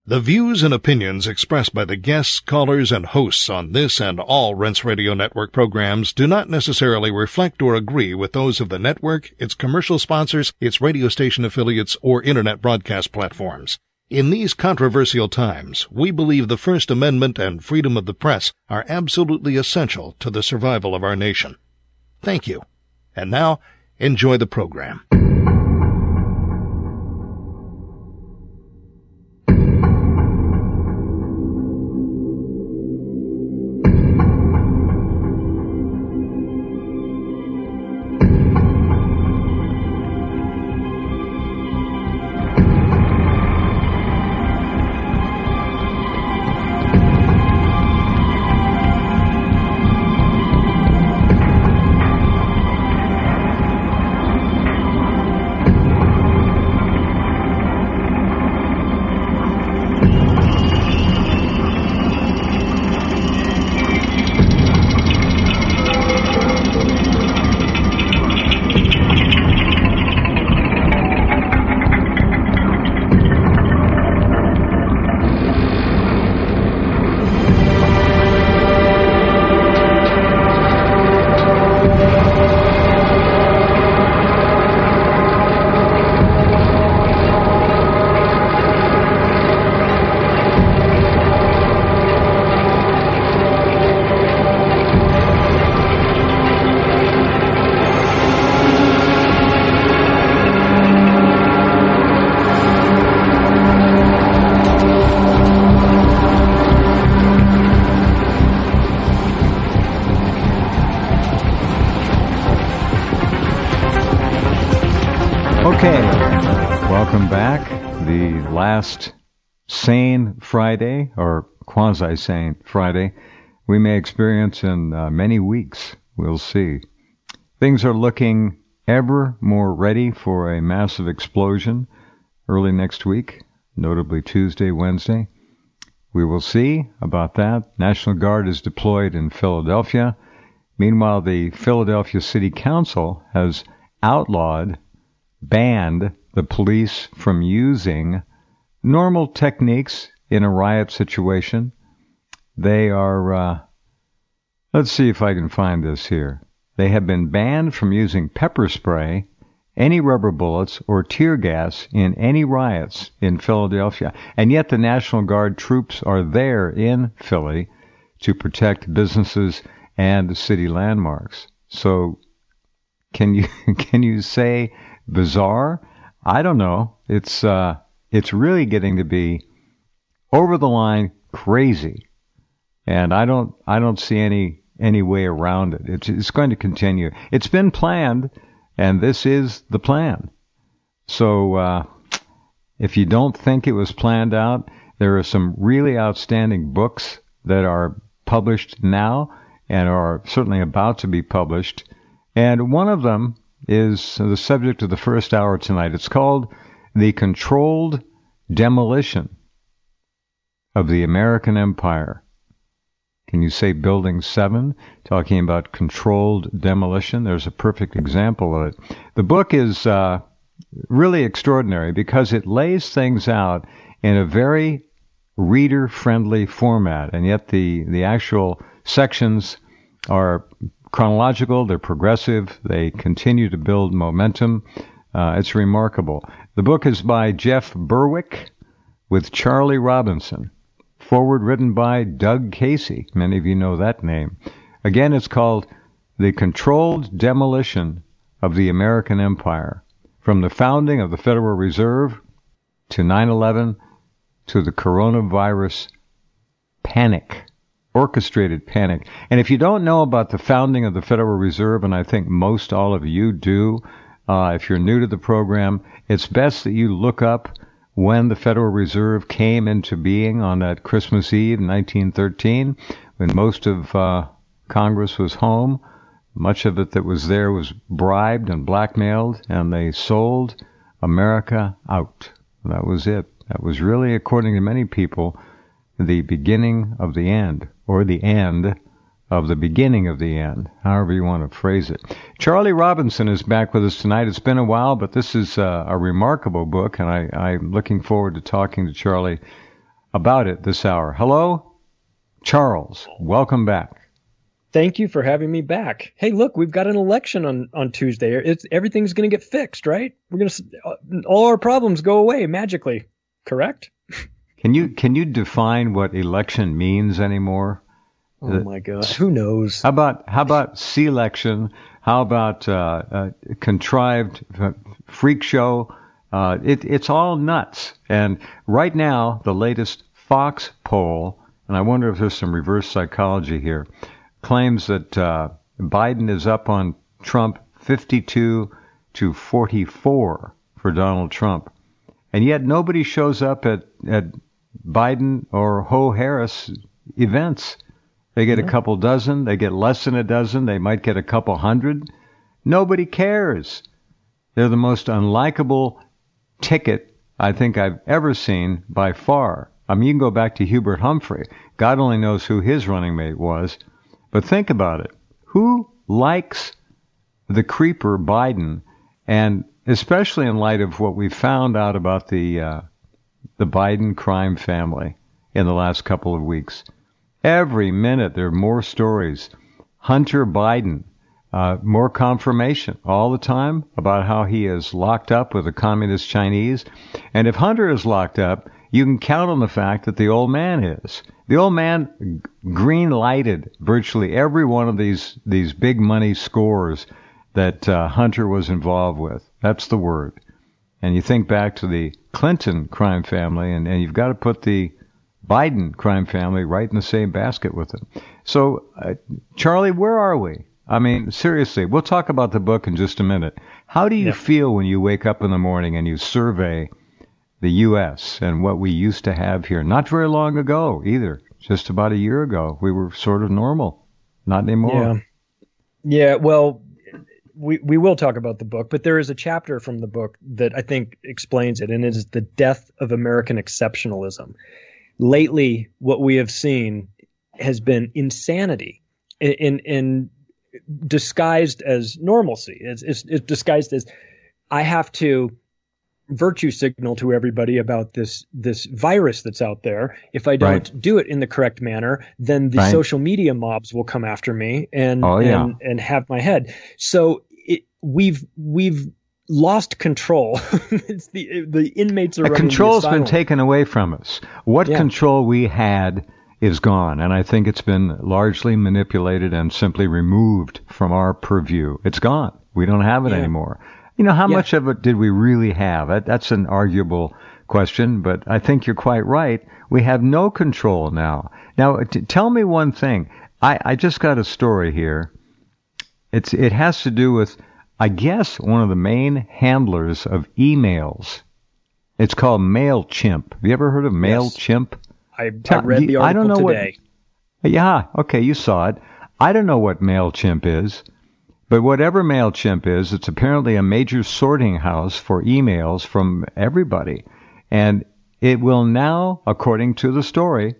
The views and opinions expressed by the guests, callers, and hosts on this and all Rense Radio Network programs do not necessarily reflect or agree with those of the network, its commercial sponsors, its radio station affiliates, or internet broadcast platforms. In these controversial times, we believe the First Amendment and freedom of the press are absolutely essential to the survival of our nation. Thank you. And now, enjoy the program. Okay, welcome back. The last sane Friday, or quasi-sane Friday, we may experience in many weeks. We'll see. Things are looking ever more ready for a massive explosion early next week, notably Tuesday, Wednesday. We will see about that. National Guard is deployed in Philadelphia. Meanwhile, the Philadelphia City Council has banned the police from using normal techniques in a riot situation. They are, let's see if I can find this here. They have been banned from using pepper spray, any rubber bullets, or tear gas in any riots in Philadelphia. And yet the National Guard troops are there in Philly to protect businesses and city landmarks. So can you say bizarre? I don't know. It's really getting to be over the line crazy, and I don't see any way around it. It's going to continue. It's been planned, and this is the plan. So if you don't think it was planned out, there are some really outstanding books that are published now and are certainly about to be published, and one of them is the subject of the first hour tonight. It's called The Controlled Demolition of the American Empire. Can you say Building 7? Talking about controlled demolition. There's a perfect example of it. The book is really extraordinary because it lays things out in a very reader-friendly format, and yet the actual sections are chronological, they're progressive, they continue to build momentum. It's remarkable. The book is by Jeff Berwick with Charlie Robinson. Forward written by Doug Casey. Many of you know that name. Again, it's called The Controlled Demolition of the American Empire. From the founding of the Federal Reserve to 9/11 to the coronavirus panic. Orchestrated panic. And if you don't know about the founding of the Federal Reserve, and I think most all of you do, if you're new to the program, it's best that you look up when the Federal Reserve came into being on that Christmas Eve, 1913, when most of Congress was home. Much of it that was there was bribed and blackmailed, and they sold America out. That was it. That was really, according to many people, the beginning of the end, or the end of the beginning of the end, however you want to phrase it. Charlie Robinson is back with us tonight. It's been a while, but this is a remarkable book, and I'm looking forward to talking to Charlie about it this hour. Hello, Charles. Welcome back. Thank you for having me back. Hey, look, we've got an election on Tuesday. Everything's going to get fixed, right? All our problems go away magically, correct? Can you define what election means anymore? Oh my God, who knows? How about selection? How about contrived freak show? It's all nuts. And right now, the latest Fox poll, and I wonder if there's some reverse psychology here, claims that Biden is up on Trump 52 to 44 for Donald Trump. And yet nobody shows up at Biden or Ho Harris events. They get a couple dozen, they get less than a dozen, they might get a couple hundred. Nobody cares. They're the most unlikable ticket I think I've ever seen by far. I mean, you can go back to Hubert Humphrey. God only knows who his running mate was. But think about it. Who likes the creeper Biden? And especially in light of what we found out about the Biden crime family in the last couple of weeks. Every minute there are more stories. Hunter Biden, more confirmation all the time about how he is locked up with the communist Chinese. And if Hunter is locked up, you can count on the fact that the old man is. The old man green-lighted virtually every one of these big money scores that Hunter was involved with. That's the word. And you think back to the Clinton crime family, and you've got to put the Biden crime family right in the same basket with it. So, Charlie, where are we? I mean, seriously, we'll talk about the book in just a minute. How do you feel when you wake up in the morning and you survey the U.S. and what we used to have here? Not very long ago either. Just about a year ago, we were sort of normal. Not anymore. Yeah. Well, we will talk about the book, but there is a chapter from the book that I think explains it, and it is the death of American exceptionalism. Lately, what we have seen has been insanity in disguised as normalcy. It's disguised as I have to virtue signal to everybody about this virus that's out there. If I don't do it in the correct manner, then the social media mobs will come after me and have my head. So we've lost control. It's the inmates are running the control's asylum. Been taken away from us. What control we had is gone, and I think it's been largely manipulated and simply removed from our purview. It's gone. We don't have it anymore. You know, how much of it did we really have? That's an arguable question, but I think you're quite right. We have no control now. Now, tell me one thing. I just got a story here. It has to do with, I guess, one of the main handlers of emails. It's called MailChimp. Have you ever heard of MailChimp? I read the article today. Okay, you saw it. I don't know what MailChimp is. But whatever MailChimp is, it's apparently a major sorting house for emails from everybody. And it will now, according to the story,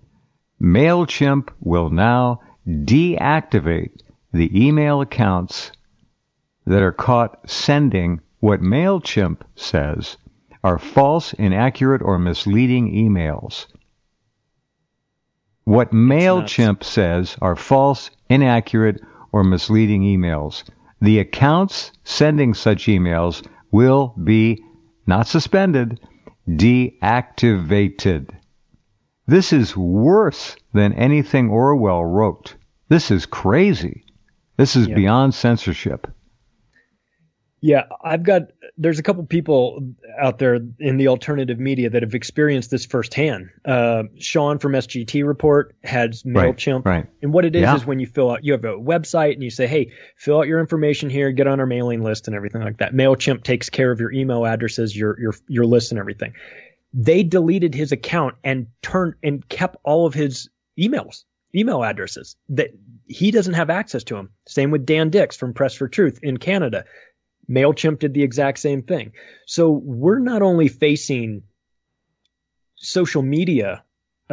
MailChimp will now deactivate the email accounts that are caught sending what MailChimp says are false, inaccurate, or misleading emails. What MailChimp says are false, inaccurate, or misleading emails. The accounts sending such emails will be not suspended, deactivated. This is worse than anything Orwell wrote. This is crazy. This is beyond censorship. Yeah, there's a couple people out there in the alternative media that have experienced this firsthand. Sean from SGT Report has MailChimp. Right. And what it is when you you have a website and you say, hey, fill out your information here, get on our mailing list and everything like that. MailChimp takes care of your email addresses, your list and everything. They deleted his account and kept all of his email addresses that he doesn't have access to them. Same with Dan Dix from Press for Truth in Canada. MailChimp did the exact same thing. So we're not only facing social media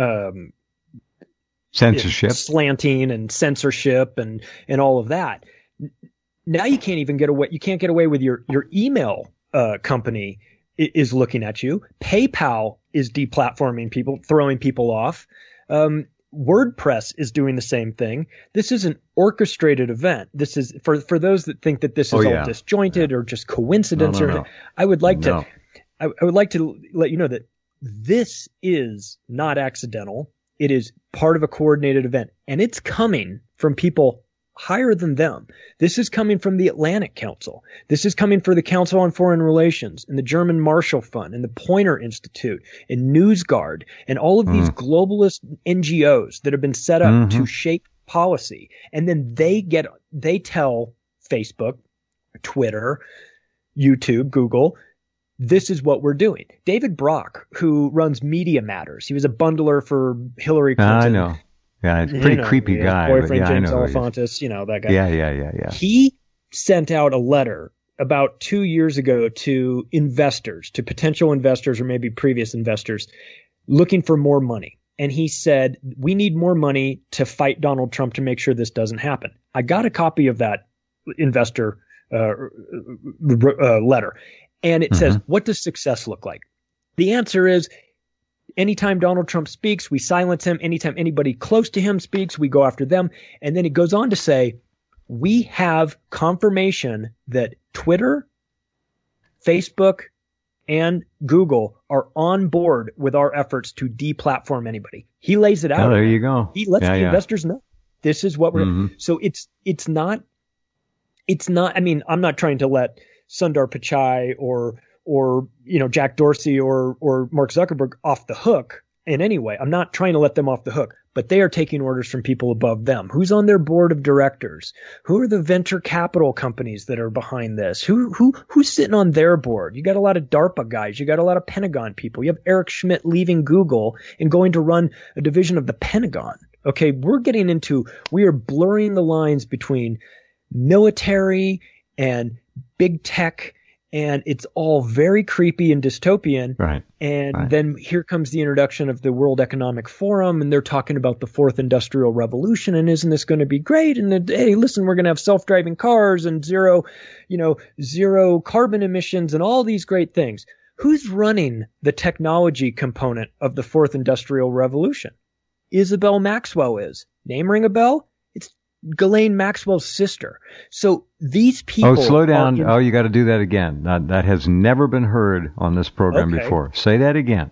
censorship, slanting and censorship and all of that. Now you can't even get away. You can't get away with your email company is looking at you. PayPal is deplatforming people, throwing people off. WordPress is doing the same thing. This is an orchestrated event. This is for those that think that this is all disjointed or just coincidence. No. I would like to let you know that this is not accidental. It is part of a coordinated event, and it's coming from people higher than them. This is coming from the Atlantic Council. This is coming from the Council on Foreign Relations and the German Marshall Fund and the Poynter Institute and NewsGuard and all of these globalist NGOs that have been set up to shape policy. And then they tell Facebook, Twitter, YouTube, Google, this is what we're doing. David Brock, who runs Media Matters, he was a bundler for Hillary Clinton. I know. Yeah, it's a pretty creepy guy. Boyfriend James I know Alefantis, that guy. Yeah. He sent out a letter about 2 years ago to investors, to potential investors or maybe previous investors, looking for more money. And he said, we need more money to fight Donald Trump to make sure this doesn't happen. I got a copy of that investor letter. And it says, what does success look like? The answer is, anytime Donald Trump speaks, we silence him. Anytime anybody close to him speaks, we go after them. And then it goes on to say, we have confirmation that Twitter, Facebook, and Google are on board with our efforts to deplatform anybody. He lays it out. Oh, there you go. He lets the investors know this is what we're. So it's not. I mean, I'm not trying to let Sundar Pichai or Jack Dorsey or Mark Zuckerberg off the hook in any way. I'm not trying to let them off the hook, but they are taking orders from people above them. Who's on their board of directors? Who are the venture capital companies that are behind this? Who's sitting on their board? You got a lot of DARPA guys. You got a lot of Pentagon people. You have Eric Schmidt leaving Google and going to run a division of the Pentagon. Okay, we are blurring the lines between military and big tech, and it's all very creepy and dystopian. Right. And then here comes the introduction of the World Economic Forum, and they're talking about the fourth industrial revolution, and isn't this going to be great? And hey, listen, we're going to have self-driving cars and zero carbon emissions and all these great things. Who's running the technology component of the fourth industrial revolution? Isabel Maxwell is. Name ring a bell? Ghislaine Maxwell's sister. So these people. Oh, slow down. You got to do that again. That has never been heard on this program before. Say that again.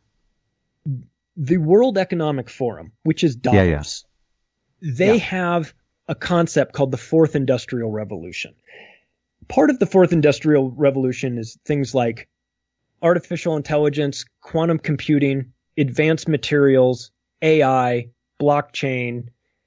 The World Economic Forum, which is Davos, they have a concept called the Fourth Industrial Revolution. Part of the Fourth Industrial Revolution is things like artificial intelligence, quantum computing, advanced materials, AI, blockchain,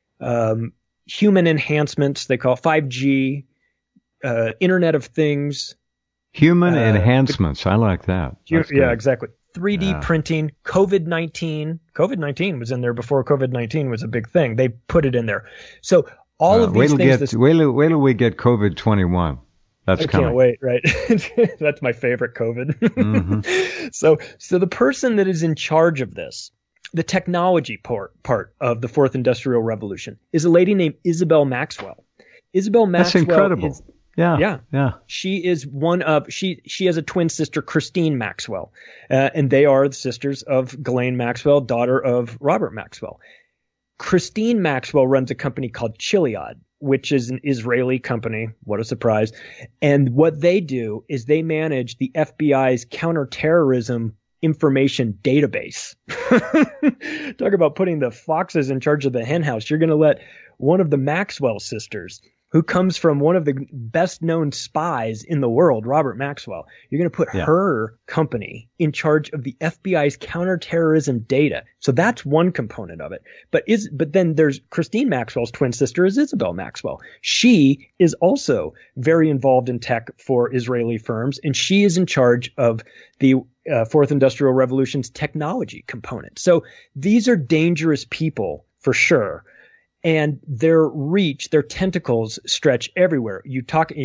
human enhancements, they call it 5G, Internet of Things. Human enhancements, I like that. Yeah, exactly. 3D printing, COVID-19. COVID-19 was in there before COVID-19 was a big thing. They put it in there. So all of these things. Wait till we get COVID-21. That's coming. I can't wait, right? That's my favorite COVID. So the person that is in charge of this, the technology part of the fourth industrial revolution, is a lady named Isabel Maxwell. Isabel Maxwell. That's incredible. Yeah. She is she has a twin sister, Christine Maxwell, and they are the sisters of Ghislaine Maxwell, daughter of Robert Maxwell. Christine Maxwell runs a company called Chiliad, which is an Israeli company. What a surprise. And what they do is they manage the FBI's counterterrorism information database. Talk about putting the foxes in charge of the hen house. You're going to let one of the Maxwell sisters, who comes from one of the best known spies in the world, Robert Maxwell, you're going to put her company in charge of the FBI's counterterrorism data. So that's one component of it. But then there's Christine Maxwell's twin sister is Isabel Maxwell. She is also very involved in tech for Israeli firms, and she is in charge of the Fourth Industrial Revolution's technology component. So these are dangerous people for sure. And their reach, their tentacles stretch everywhere. We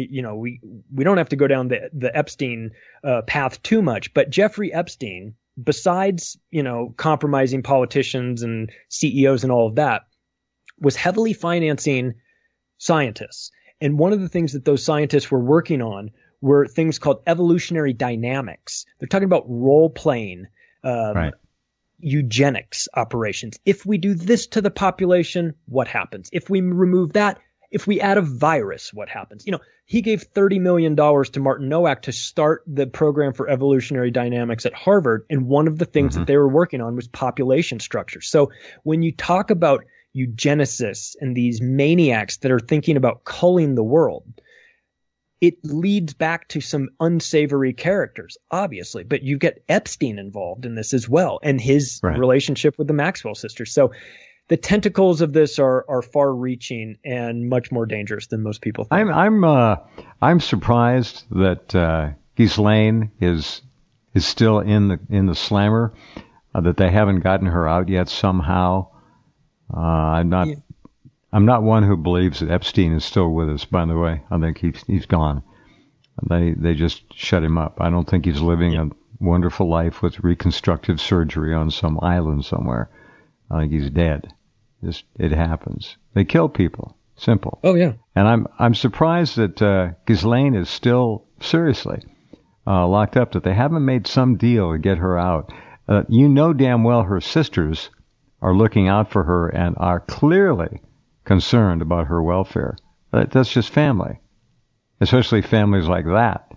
don't have to go down the Epstein path too much, but Jeffrey Epstein, besides, compromising politicians and CEOs and all of that, was heavily financing scientists. And one of the things that those scientists were working on were things called evolutionary dynamics. They're talking about role playing, Right. eugenics operations. If we do this to the population, what happens? If we remove that, if we add a virus, what happens? He gave $30 million to Martin Nowak to start the program for evolutionary dynamics at Harvard. And one of the things that they were working on was population structure. So when you talk about eugenicists and these maniacs that are thinking about culling the world, it leads back to some unsavory characters, obviously, but you get Epstein involved in this as well, and his relationship with the Maxwell sisters. So the tentacles of this are far-reaching and much more dangerous than most people think. I'm surprised that Ghislaine is still in the slammer, that they haven't gotten her out yet somehow. I'm not one who believes that Epstein is still with us, by the way. I think he's gone. They just shut him up. I don't think he's living a wonderful life with reconstructive surgery on some island somewhere. I think he's dead. It happens. They kill people. Simple. Oh, yeah. And I'm surprised that Ghislaine is still seriously locked up, that they haven't made some deal to get her out. Damn well her sisters are looking out for her and are clearly concerned about her welfare. That's just family, especially families like that.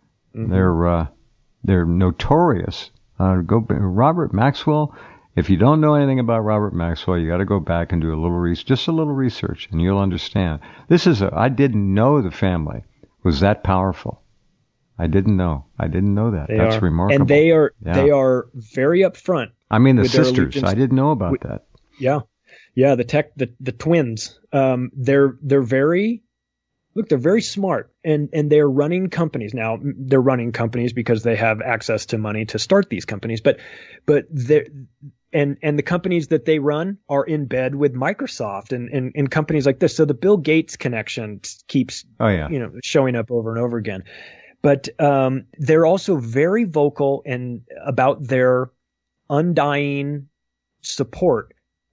They're notorious. Robert Maxwell. If you don't know anything about Robert Maxwell, you got to go back and do just a little research, and you'll understand. I didn't know the family was that powerful. I didn't know that. That's remarkable. And they are very upfront. I mean, the sisters. I didn't know about that. Yeah. Yeah, the twins. They're very smart, and they're running companies now. They're running companies because they have access to money to start these companies, but they're and the companies that they run are in bed with Microsoft and companies like this. So the Bill Gates connection keeps showing up over and over again. But they're also very vocal about their undying support.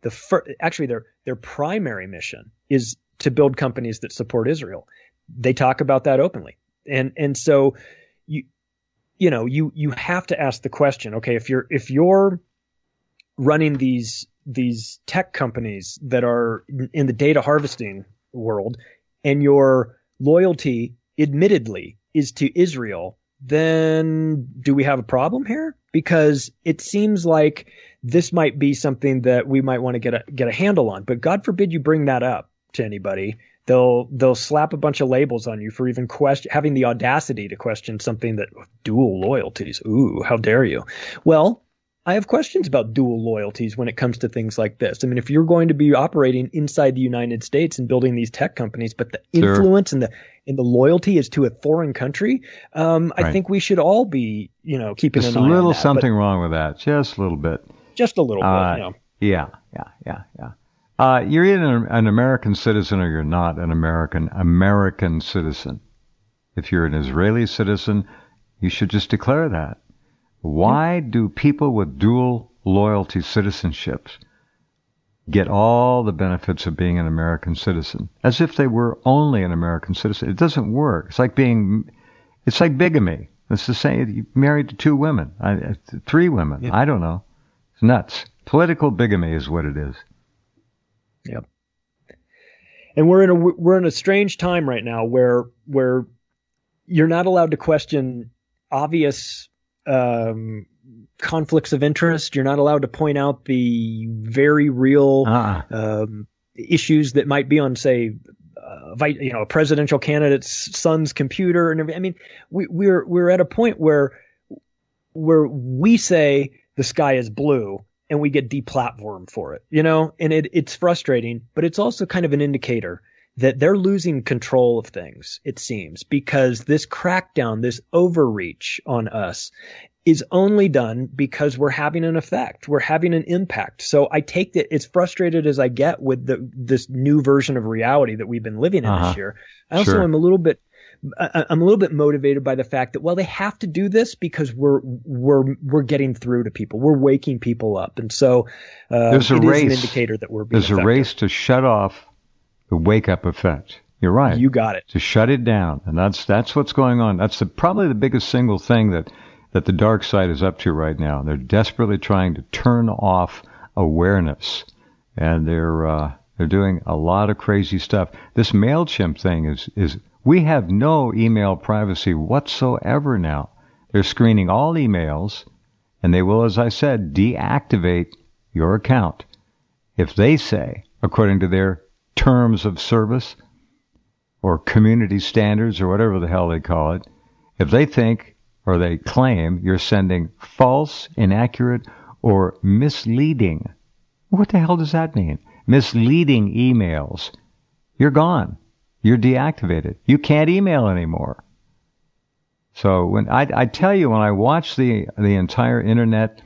Their primary mission is to build companies that support Israel. They talk about that openly. And so you have to ask the question, okay, if you're running these tech companies that are in the data harvesting world and your loyalty admittedly is to Israel, then do we have a problem here? Because it seems like this might be something that we might want to get a handle on. But God forbid you bring that up to anybody. They'll slap a bunch of labels on you for even having the audacity to question something that dual loyalties. Ooh, how dare you? Well, I have questions about dual loyalties when it comes to things like this. I mean, if you're going to be operating inside the United States and building these tech companies, but the influence and the loyalty is to a foreign country, I think we should all be, keeping an eye on that. Just a little something wrong with that. Just a little bit. Just a little bit, Yeah. You're either an American citizen or you're not an American citizen. If you're an Israeli citizen, you should just declare that. Why do people with dual loyalty citizenships get all the benefits of being an American citizen, as if they were only an American citizen? It doesn't work. It's like bigamy. It's the same. You're married to 2 women, 3 women. Yeah. I don't know. It's nuts. Political bigamy is what it is. Yep. And we're in a strange time right now where you're not allowed to question obvious conflicts of interest. You're not allowed to point out the very real issues that might be on, say, a presidential candidate's son's computer and everything. I mean, we're at a point where we say the sky is blue and we get deplatformed for it, and it's frustrating, but it's also kind of an indicator that they're losing control of things, it seems, because this crackdown, this overreach on us is only done because we're having an effect. We're having an impact. So I take that, as frustrated as I get with this new version of reality that we've been living in this year. I also am a little bit motivated by the fact that, well, they have to do this because we're getting through to people. We're waking people up. And so there's a race. Is an indicator that we're being There's effective. A race to shut off the wake-up effect. You're right. You got it. To shut it down. And that's what's going on. That's probably the biggest single thing that the dark side is up to right now. They're desperately trying to turn off awareness. And they're doing a lot of crazy stuff. This MailChimp thing is we have no email privacy whatsoever now. They're screening all emails, and they will, as I said, deactivate your account if they say, according to their terms of service or community standards or whatever the hell they call it, if they think or they claim you're sending false, inaccurate, or misleading. What the hell does that mean? Misleading emails. You're gone. You're deactivated. You can't email anymore. So when I tell you, when I watch the entire internet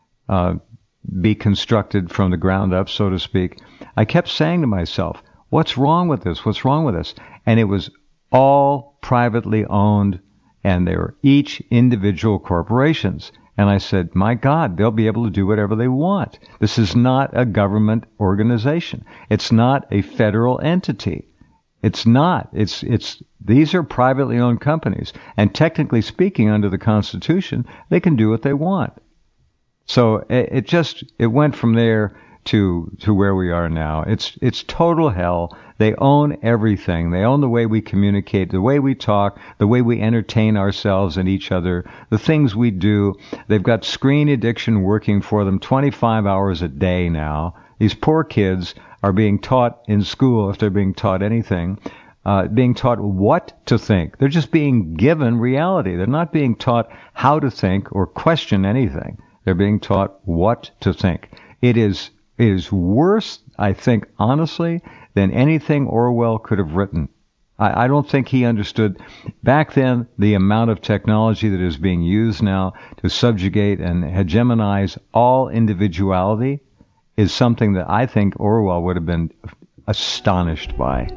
be constructed from the ground up, so to speak, I kept saying to myself, what's wrong with this? What's wrong with this? And it was all privately owned, and they were each individual corporations. And I said, my God, they'll be able to do whatever they want. This is not a government organization. It's not a federal entity. It's not. These are privately owned companies. And technically speaking, under the Constitution, they can do what they want. So it went from there to where we are now. It's total hell. They own everything. They own the way we communicate, the way we talk, the way we entertain ourselves and each other, the things we do. They've got screen addiction working for them 25 hours a day now. These poor kids are being taught in school, if they're being taught anything, being taught what to think. They're just being given reality. They're not being taught how to think or question anything. They're being taught what to think. It is worse, I think, honestly, than anything Orwell could have written. I don't think he understood back then the amount of technology that is being used now to subjugate and hegemonize all individuality is something that I think Orwell would have been astonished by.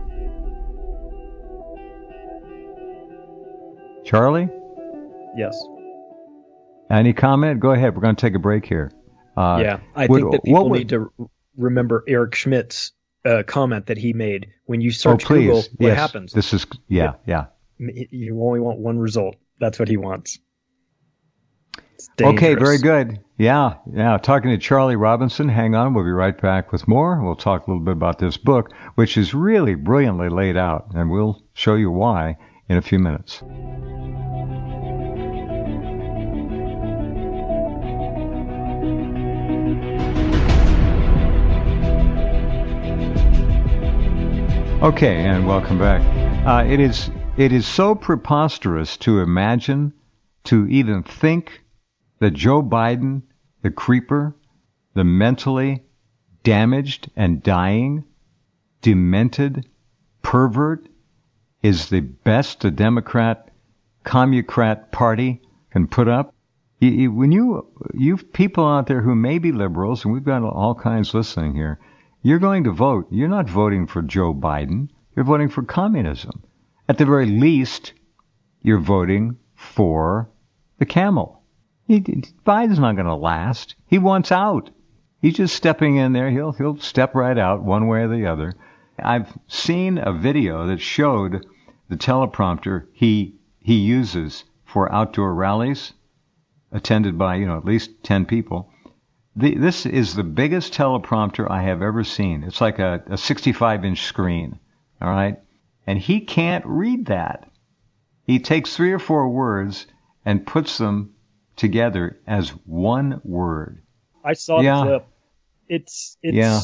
Charlie? Yes. Any comment? Go ahead. We're going to take a break here. I think that people need to remember Eric Schmidt's comment that he made. When you search Google, what happens? This is, yeah. You only want one result. That's what he wants. Okay, very good. Yeah. Talking to Charlie Robinson. Hang on. We'll be right back with more. We'll talk a little bit about this book, which is really brilliantly laid out, and we'll show you why in a few minutes. Okay, and welcome back. It is so preposterous to imagine, to even think that Joe Biden, the creeper, the mentally damaged and dying, demented pervert, is the best the Democrat, Commucrat party can put up. When you people out there who may be liberals, and we've got all kinds listening here, you're going to vote. You're not voting for Joe Biden. You're voting for communism. At the very least, you're voting for the camel. Biden's not going to last. He wants out. He's just stepping in there. He'll step right out one way or the other. I've seen a video that showed the teleprompter he uses for outdoor rallies attended by, at least 10 people. This is the biggest teleprompter I have ever seen. It's like a 65-inch screen, all right? And he can't read that. He takes 3 or 4 words and puts them together as one word. I saw the clip. It's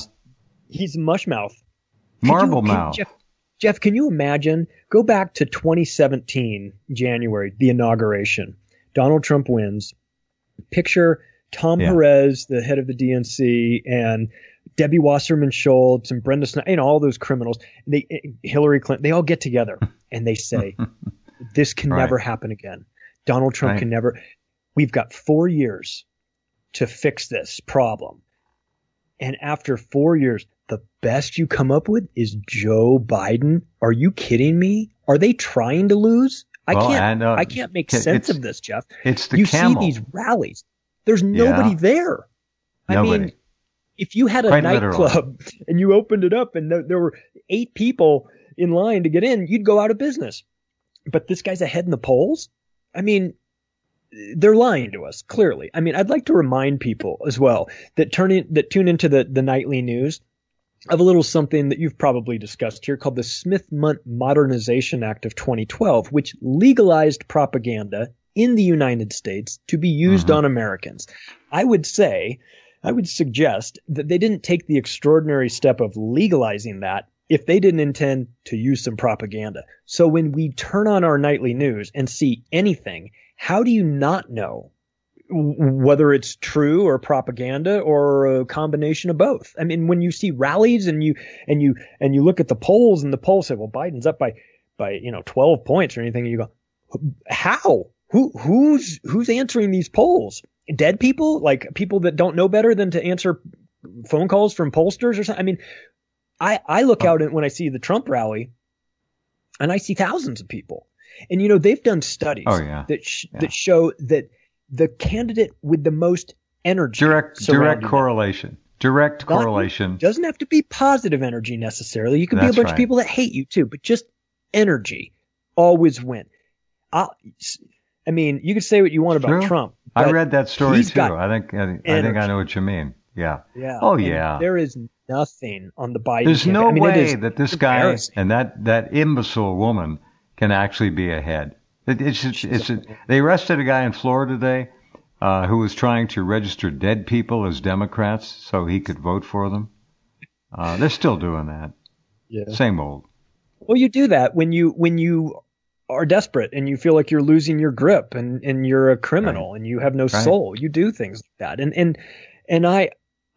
he's mushmouth. Marble mouth. Jeff, can you imagine? Go back to 2017, January, the inauguration. Donald Trump wins. Picture Tom Perez, the head of the DNC, and Debbie Wasserman Schultz and Brenda Snyder, all those criminals, Hillary Clinton, they all get together and they say, this can never happen again. Donald Trump can never. We've got 4 years to fix this problem. And after 4 years, the best you come up with is Joe Biden. Are you kidding me? Are they trying to lose? I can't make sense of this, Jeff. It's the camel. You see these rallies. There's nobody there. Nobody. I mean, if you had a nightclub and you opened it up and there were 8 people in line to get in, you'd go out of business. But this guy's ahead in the polls. I mean, they're lying to us, clearly. I mean, I'd like to remind people as well that tune into the nightly news of a little something that you've probably discussed here called the Smith-Mundt Modernization Act of 2012, which legalized propaganda in the United States to be used on Americans. I would suggest that they didn't take the extraordinary step of legalizing that if they didn't intend to use some propaganda. So when we turn on our nightly news and see anything, how do you not know whether it's true or propaganda or a combination of both? I mean, when you see rallies and you look at the polls and the polls say, well, Biden's up by 12 points or anything, and you go, how? Who's answering these polls? Dead people? Like people that don't know better than to answer phone calls from pollsters or something? I mean, I look out when I see the Trump rally and I see thousands of people. And, they've done studies that show that the candidate with the most energy. Direct correlation. Doesn't have to be positive energy necessarily. You could be a bunch of people that hate you too, but just energy always win. I mean, you could say what you want about Trump. I read that story too. I think I know what you mean. Yeah. Yeah. Oh, yeah. There is nothing on the Biden. There's no way that this guy and that imbecile woman can actually be ahead. They arrested a guy in Florida today who was trying to register dead people as Democrats so he could vote for them. They're still doing that. Yeah. Same old. Well, you do that when you are desperate and you feel like you're losing your grip and you're a criminal and you have no soul. You do things like that. And I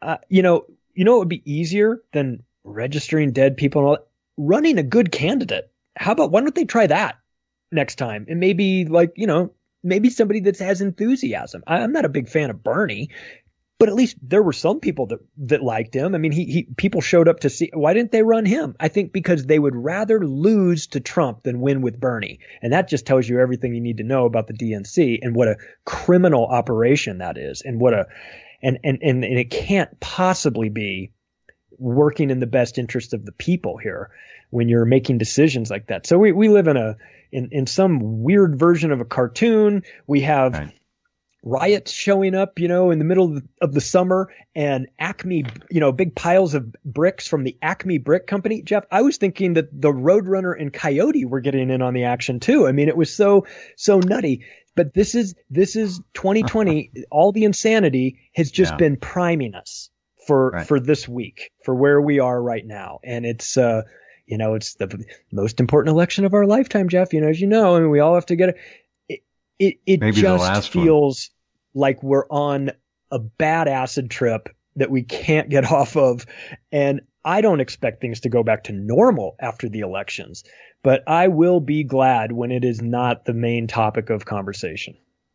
it would be easier than registering dead people and all that? Running a good candidate. Why don't they try that next time? And maybe maybe somebody that has enthusiasm. I'm not a big fan of Bernie, but at least there were some people that liked him. I mean, people showed up to see. Why didn't they run him? I think because they would rather lose to Trump than win with Bernie. And that just tells you everything you need to know about the DNC and what a criminal operation that is, and and it can't possibly be working in the best interest of the people here when you're making decisions like that. So we live in some weird version of a cartoon. We have riots showing up, in the middle of the summer, and Acme, big piles of bricks from the Acme Brick Company. Jeff, I was thinking that the Roadrunner and Coyote were getting in on the action too. I mean, it was so nutty. But this is 2020. All the insanity has just been priming us for this week, for where we are right now. And it's it's the most important election of our lifetime, Jeff. As you know, I mean, we all have to get it. It just feels like we're on a bad acid trip that we can't get off of. And I don't expect things to go back to normal after the elections, but I will be glad when it is not the main topic of conversation.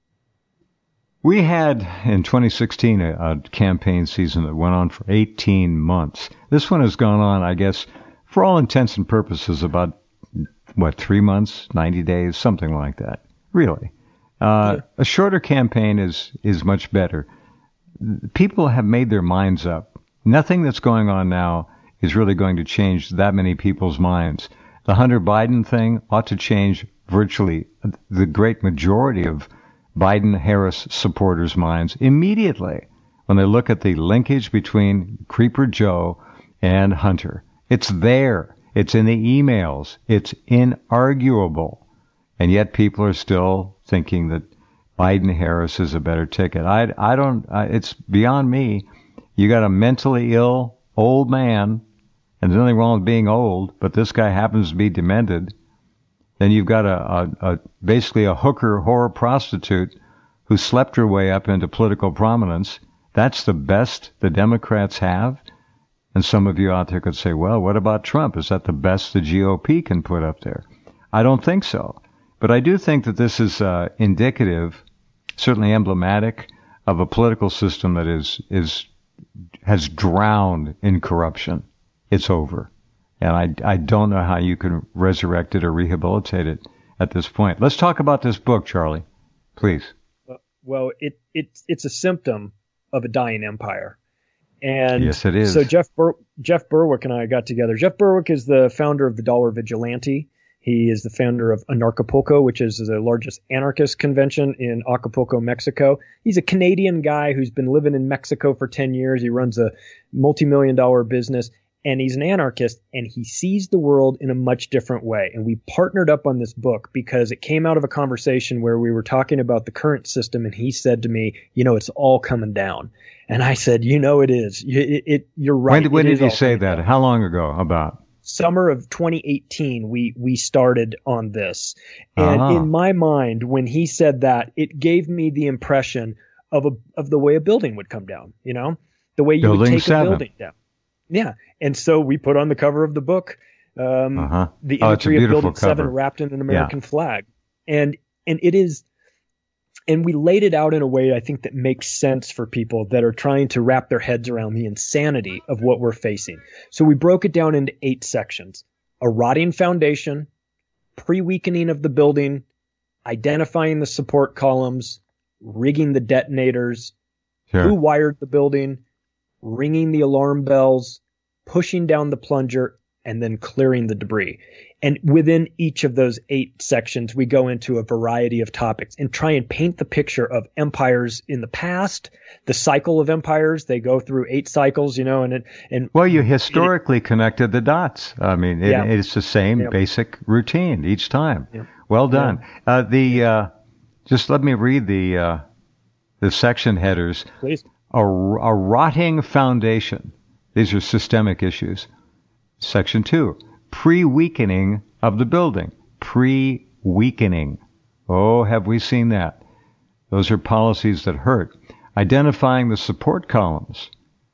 We had in 2016 a campaign season that went on for 18 months. This one has gone on, I guess, for all intents and purposes, about 3 months, 90 days, something like that. Really. A shorter campaign is much better. People have made their minds up. Nothing that's going on now is really going to change that many people's minds. The Hunter Biden thing ought to change virtually the great majority of Biden-Harris supporters' minds immediately when they look at the linkage between Creeper Joe and Hunter. It's there. It's in the emails. It's inarguable. And yet people are still thinking that Biden-Harris is a better ticket. It's beyond me. You got a mentally ill old man, and there's nothing wrong with being old, but this guy happens to be demented. Then you've got basically a hooker whore prostitute who slept her way up into political prominence. That's the best the Democrats have. And some of you out there could say, well, what about Trump? Is that the best the GOP can put up there? I don't think so. But I do think that this is indicative, certainly emblematic, of a political system that has drowned in corruption. It's over. And I don't know how you can resurrect it or rehabilitate it at this point. Let's talk about this book, Charlie, please. Well, it's a symptom of a dying empire. And yes, it is. So Jeff Berwick and I got together. Jeff Berwick is the founder of the Dollar Vigilante. He is the founder of Anarchapulco, which is the largest anarchist convention in Acapulco, Mexico. He's a Canadian guy who's been living in Mexico for 10 years. He runs a multi-million-dollar business, and he's an anarchist, and he sees the world in a much different way. And we partnered up on this book because it came out of a conversation where we were talking about the current system, and he said to me, it's all coming down. And I said, it is. You're right. When did he say that? How long ago about? Summer of 2018, we started on this. And in my mind, when he said that, it gave me the impression of the way a building would come down, the way you would take a building down. Yeah. And so we put on the cover of the book, the imagery of Building 7 wrapped in an American flag. And it is, and we laid it out in a way I think that makes sense for people that are trying to wrap their heads around the insanity of what we're facing. So we broke it down into 8 sections: a rotting foundation, pre-weakening of the building, identifying the support columns, rigging the detonators, who wired the building, ringing the alarm bells, pushing down the plunger, and then clearing the debris. And within each of those 8 sections, we go into a variety of topics and try and paint the picture of empires in the past, the cycle of empires. They go through 8 cycles, and well, you historically connected the dots. I mean, it's the same basic routine each time. Yeah. Well done. Yeah. Just let me read the section headers. Please. A rotting foundation. These are systemic issues. Section 2, pre-weakening of the building. Pre-weakening. Oh, have we seen that? Those are policies that hurt. Identifying the support columns.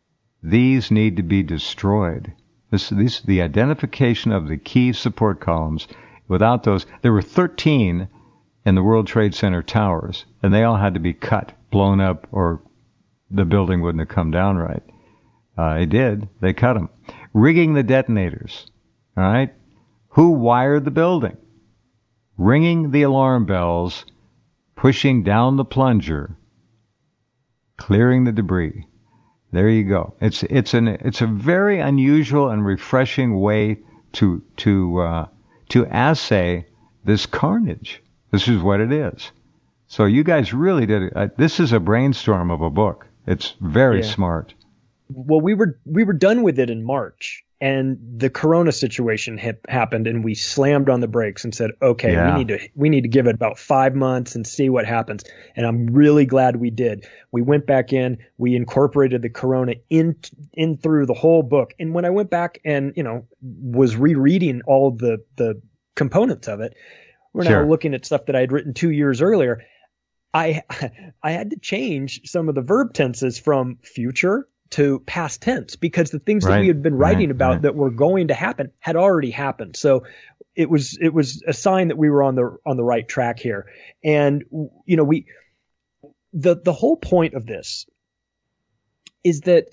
These need to be destroyed. The identification of the key support columns. Without those, there were 13 in the World Trade Center towers, and they all had to be cut, blown up, or the building wouldn't have come down right. It did. They cut them. Rigging the detonators. All right? Who wired the building? Ringing the alarm bells, pushing down the plunger, clearing the debris. There you go. It's a very unusual and refreshing way to assay this carnage. This is what it is. So you guys really did it. This is a brainstorm of a book. It's very smart. Well, we were done with it in March, and the Corona situation happened, and we slammed on the brakes and said, okay, we need to give it about 5 months and see what happens. And I'm really glad we did. We went back in, we incorporated the Corona in through the whole book. And when I went back and, was rereading all of the components of it, we're now looking at stuff that I had written 2 years earlier. I had to change some of the verb tenses from future to past tense because the things that we had been writing about that were going to happen had already happened. So it was a sign that we were on the right track here. And the whole point of this is that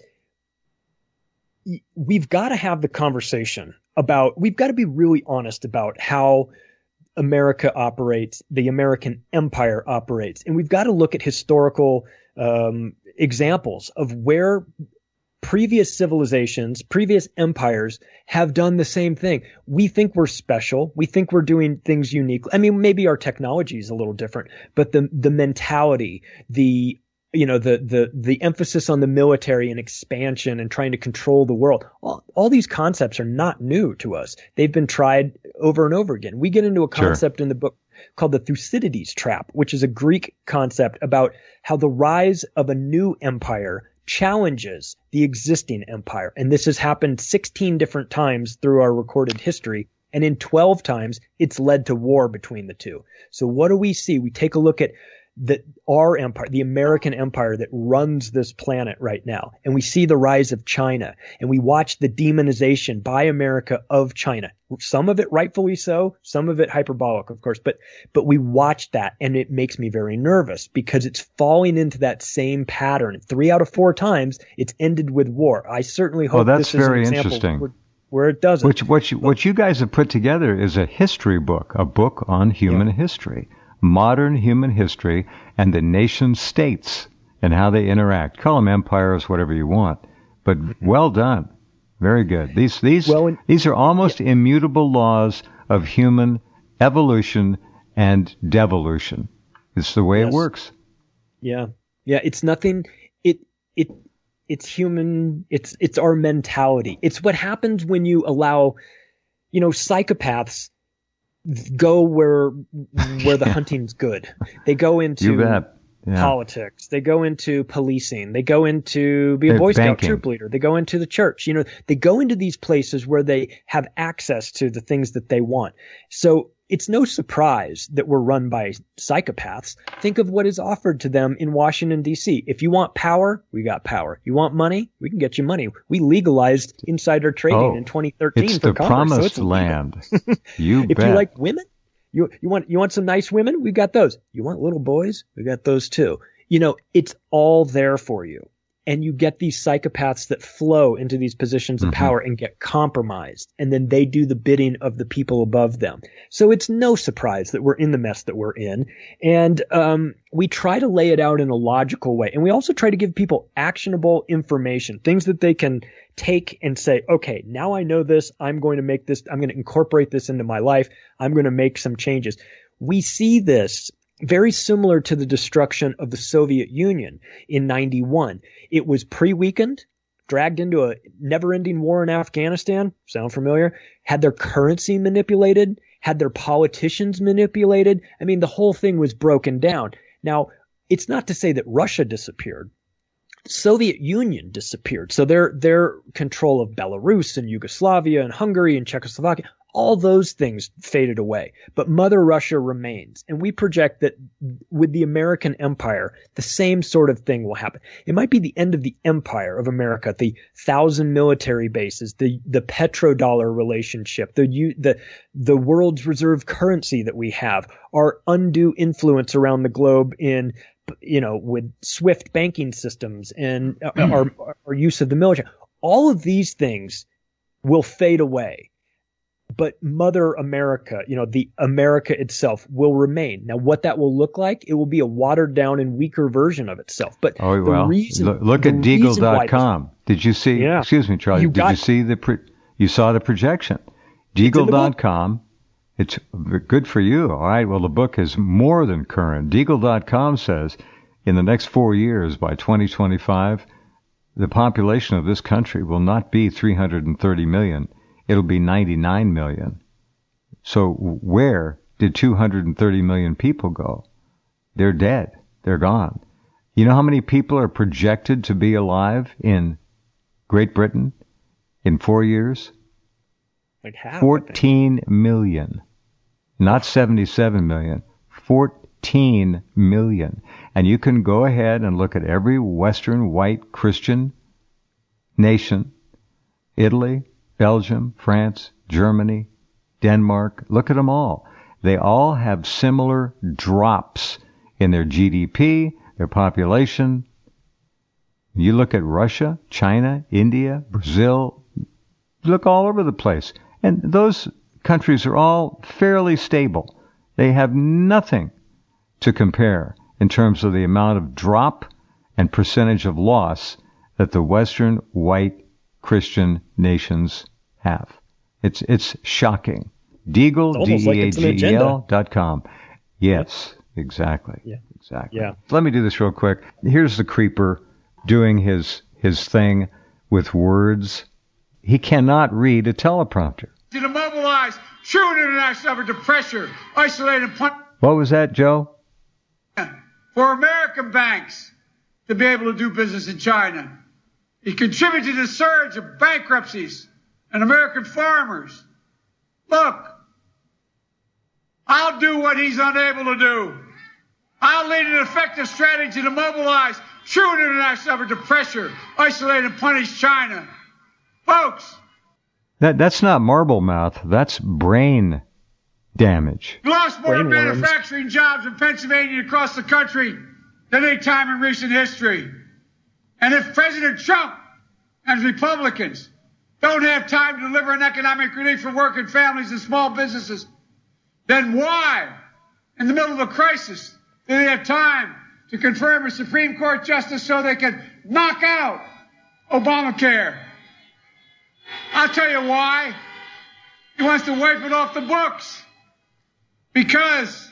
we've got to have the conversation about, we've got to be really honest about how America operates, the American empire operates. And we've got to look at historical examples of where previous civilizations, previous empires have done the same thing. We think we're special. We think we're doing things unique. I mean, maybe our technology is a little different, but the mentality, the emphasis on the military and expansion and trying to control the world, all these concepts are not new to us. They've been tried over and over again. We get into a concept in the book called the Thucydides trap, which is a Greek concept about how the rise of a new empire challenges the existing empire. And this has happened 16 different times through our recorded history. And in 12 times, it's led to war between the two. So what do we see? We take a look at our empire, the American empire that runs this planet right now. And we see the rise of China, and we watch the demonization by America of China. Some of it rightfully so, some of it hyperbolic, of course, but we watch that, and it makes me very nervous because it's falling into that same pattern. 3 out of 4 times it's ended with war. I certainly hope this is an example where it doesn't. What you guys have put together is a history book, a book on human history. Modern human history and the nation states and how they interact. Call them empires, whatever you want. But well done. Very good. These are almost immutable laws of human evolution and devolution. It's the way it works. Yeah. Yeah. It's nothing. It's human. It's our mentality. It's what happens when you allow, psychopaths go where the hunting's good. They go into politics. They go into policing. They go into be a Boy Scout troop leader. They go into the church. They go into these places where they have access to the things that they want. So it's no surprise that we're run by psychopaths. Think of what is offered to them in Washington, D.C. If you want power, we got power. You want money? We can get you money. We legalized insider trading in 2013 it's for the commerce. Promised So land. You if bet. you like women, you want some nice women? We got those. You want little boys? We got those too. It's all there for you. And you get these psychopaths that flow into these positions of power and get compromised. And then they do the bidding of the people above them. So it's no surprise that we're in the mess that we're in. And we try to lay it out in a logical way. And we also try to give people actionable information, things that they can take and say, okay, now I know this. I'm going to incorporate this into my life. I'm going to make some changes. We see this very similar to the destruction of the Soviet Union in 91. It was pre-weakened, dragged into a never-ending war in Afghanistan. Sound familiar? Had their currency manipulated, had their politicians manipulated. I mean, the whole thing was broken down. Now, it's not to say that Russia disappeared. The Soviet Union disappeared. So their control of Belarus and Yugoslavia and Hungary and Czechoslovakia, all those things faded away, but Mother Russia remains. And we project that with the American empire, the same sort of thing will happen. It might be the end of the empire of America, the 1,000 military bases, the petrodollar relationship, the world's reserve currency that we have, our undue influence around the globe in, with SWIFT banking systems and our use of the military. All of these things will fade away. But Mother America, the America itself will remain. Now, what that will look like, it will be a watered down and weaker version of itself. But look at Deagle.com. Did you see, excuse me, Charlie, you saw the projection. Deagle.com, it's good for you. All right, well, the book is more than current. Deagle.com says in the next 4 years, by 2025, the population of this country will not be 330 million. It'll be 99 million. So where did 230 million people go? They're dead. They're gone. You know how many people are projected to be alive in Great Britain in 4 years? Like half. 14 million. Not 77 million. 14 million. And you can go ahead and look at every Western white Christian nation, Italy, Belgium, France, Germany, Denmark, look at them all. They all have similar drops in their GDP, their population. You look at Russia, China, India, Brazil, look all over the place. And those countries are all fairly stable. They have nothing to compare in terms of the amount of drop and percentage of loss that the Western white Christian nations have. It's shocking. Deagle, DEAGEL.com. Yes, exactly. Yeah. Exactly. Yeah. Let me do this real quick. Here's the creeper doing his thing with words. He cannot read a teleprompter. To mobilize true international effort to pressure, isolate, and punish. What was that, Joe? For American banks to be able to do business in China. He contributed to the surge of bankruptcies and American farmers. Look, I'll do what he's unable to do. I'll lead an effective strategy to mobilize true international effort to pressure, isolate, and punish China. Folks. That's not marble mouth. That's brain damage. We lost more manufacturing jobs in Pennsylvania across the country than any time in recent history. And if President Trump and Republicans don't have time to deliver an economic relief for working families and small businesses, then why, in the middle of a crisis, do they have time to confirm a Supreme Court justice so they can knock out Obamacare. I'll tell you why. He wants to wipe it off the books. Because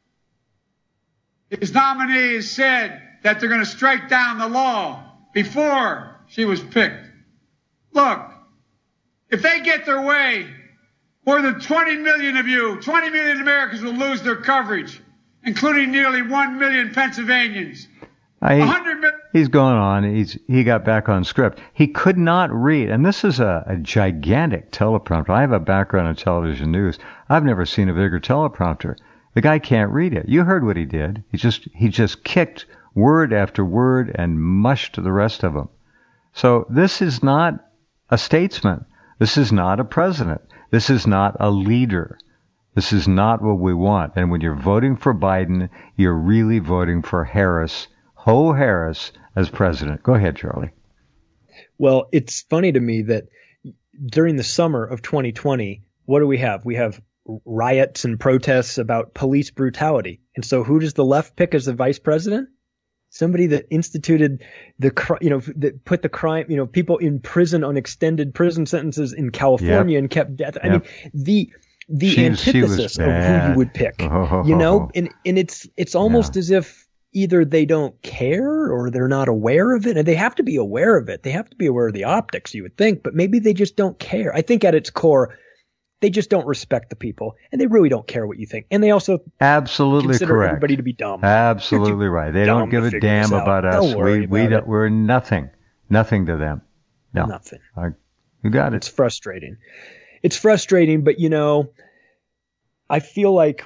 his nominees said that they're going to strike down the law before she was picked. Look, if they get their way, more than 20 million Americans will lose their coverage, including nearly 1 million Pennsylvanians. 100 million. He's going on. He got back on script. He could not read. And this is a gigantic teleprompter. I have a background in television news. I've never seen a bigger teleprompter. The guy can't read it. You heard what he did. He just kicked word after word and mushed the rest of them. So this is not a statesman. This is not a president. This is not a leader. This is not what we want. And when you're voting for Biden, you're really voting for Harris, Ho Harris, as president. Go ahead, Charlie. Well, it's funny to me that during the summer of 2020, what do we have? We have riots and protests about police brutality. And so who does the left pick as the vice president? Somebody that instituted that put the crime, people in prison on extended prison sentences in California and kept death. I mean, the antithesis of who you would pick, and it's almost as if either they don't care or they're not aware of it, and they have to be aware of it. They have to be aware of the optics, you would think, but maybe they just don't care. I think at its core, they just don't respect the people, and they really don't care what you think. And they also absolutely consider correct. everybody to be dumb. Absolutely right. They don't give a damn about us. We're nothing to them. No. Nothing. You got it. It's frustrating. It's frustrating, but I feel like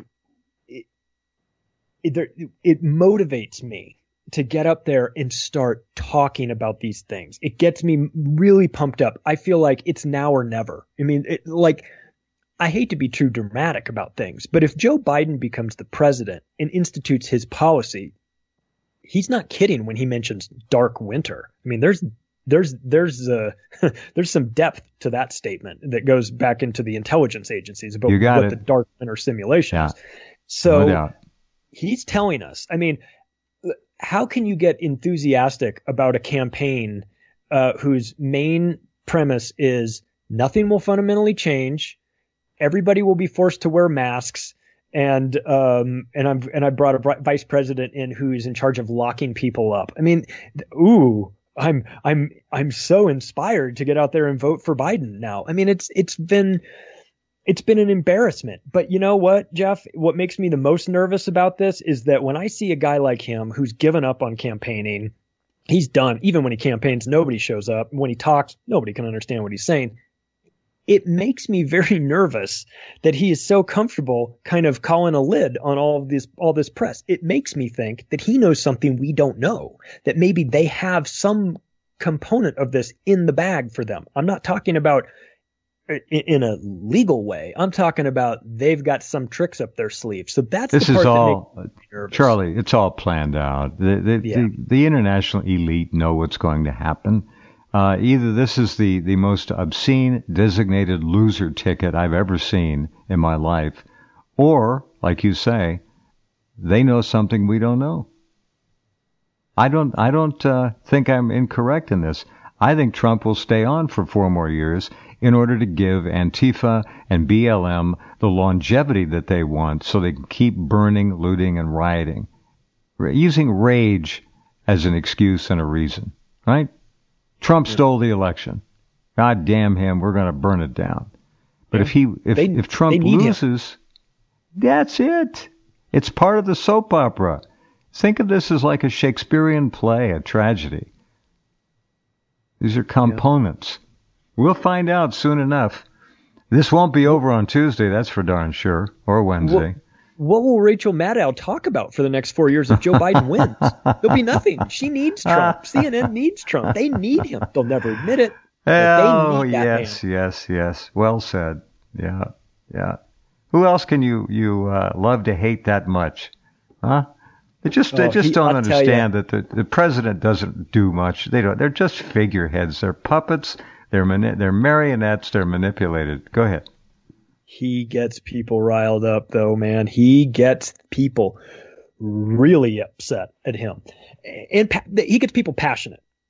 it motivates me to get up there and start talking about these things. It gets me really pumped up. I feel like it's now or never. I mean, I hate to be too dramatic about things, but if Joe Biden becomes the president and institutes his policy, he's not kidding when he mentions dark winter. I mean, there's some depth to that statement that goes back into the intelligence agencies about what the dark winter simulation is. So no doubt. He's telling us, I mean, how can you get enthusiastic about a campaign whose main premise is nothing will fundamentally change, everybody will be forced to wear masks, and I brought a vice president in who's in charge of locking people up. I mean, I'm so inspired to get out there and vote for Biden now. I mean, it's been an embarrassment. But you know what, Jeff? What makes me the most nervous about this is that when I see a guy like him who's given up on campaigning, he's done. Even when he campaigns, nobody shows up. When he talks, nobody can understand what he's saying. It makes me very nervous that he is so comfortable kind of calling a lid on all this press. It makes me think that he knows something we don't know, that maybe they have some component of this in the bag for them. I'm not talking about in a legal way. I'm talking about they've got some tricks up their sleeve. So that's the part that makes me nervous. Charlie, it's all planned out. The international elite know what's going to happen. Either this is the most obscene designated loser ticket I've ever seen in my life, or, like you say, they know something we don't know. I don't think I'm incorrect in this. I think Trump will stay on for 4 more years in order to give Antifa and BLM the longevity that they want so they can keep burning, looting, and rioting, using rage as an excuse and a reason, right? Trump stole the election. God damn him, we're going to burn it down. But if Trump loses, that's it. It's part of the soap opera. Think of this as like a Shakespearean play, a tragedy. These are components. We'll find out soon enough. This won't be over on Tuesday, that's for darn sure, or Wednesday. What will Rachel Maddow talk about for the next 4 years if Joe Biden wins? There'll be nothing. She needs Trump. CNN needs Trump. They need him. They'll never admit it. Oh, yes. Well said. Yeah. Who else can you love to hate that much? Huh? They just don't understand that the president doesn't do much. They don't. They're just figureheads. They're puppets. They're marionettes. They're manipulated. Go ahead. He gets people riled up, though, man. He gets people really upset at him. And he gets people passionate.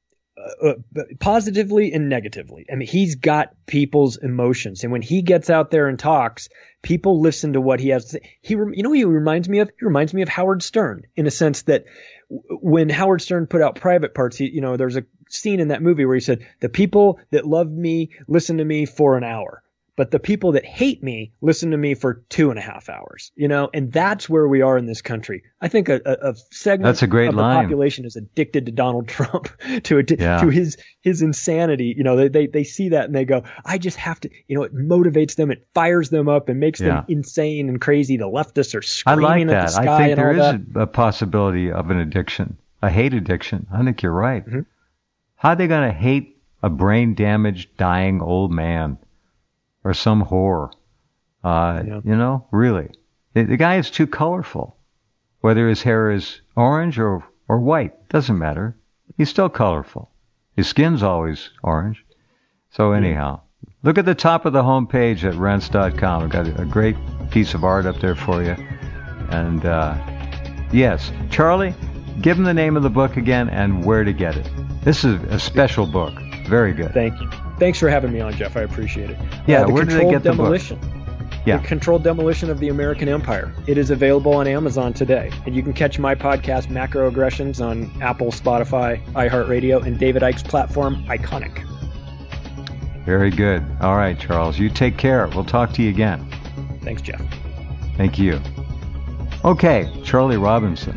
positively and negatively. I mean, he's got people's emotions, and when he gets out there and talks, people listen to what he has to say. Who he reminds me of? He reminds me of Howard Stern, in a sense that when Howard Stern put out Private Parts, there's a scene in that movie where he said, "The people that love me listen to me for an hour, but the people that hate me listen to me for 2.5 hours." And that's where we are in this country. I think a segment that's a great of line. The population is addicted to Donald Trump, to his insanity. They see that and they go, I just have to. It motivates them, it fires them up, and makes them insane and crazy. The leftists are screaming at the sky. I think and there is a possibility of an addiction, a hate addiction. I think you're right. Mm-hmm. How are they going to hate a brain-damaged, dying old man? Or some whore. Really. The guy is too colorful. Whether his hair is orange or white, doesn't matter. He's still colorful. His skin's always orange. So anyhow, look at the top of the homepage at rense.com. I've got a great piece of art up there for you. And, yes, Charlie, give him the name of the book again and where to get it. This is a special book. Very good. Thank you. Thanks for having me on, Jeff. I appreciate it. Yeah, where do they get the book? The Controlled Demolition of the American Empire. It is available on Amazon today. And you can catch my podcast, Macroaggressions, on Apple, Spotify, iHeartRadio, and David Icke's platform, Iconic. Very good. All right, Charles. You take care. We'll talk to you again. Thanks, Jeff. Thank you. Okay, Charlie Robinson.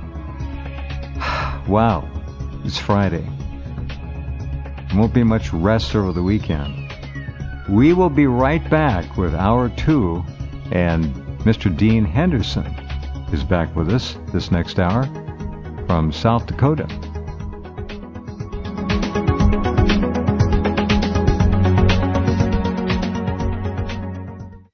Wow. It's Friday. There won't be much rest over the weekend. We will be right back with Hour 2, and Mr. Dean Henderson is back with us this next hour from South Dakota.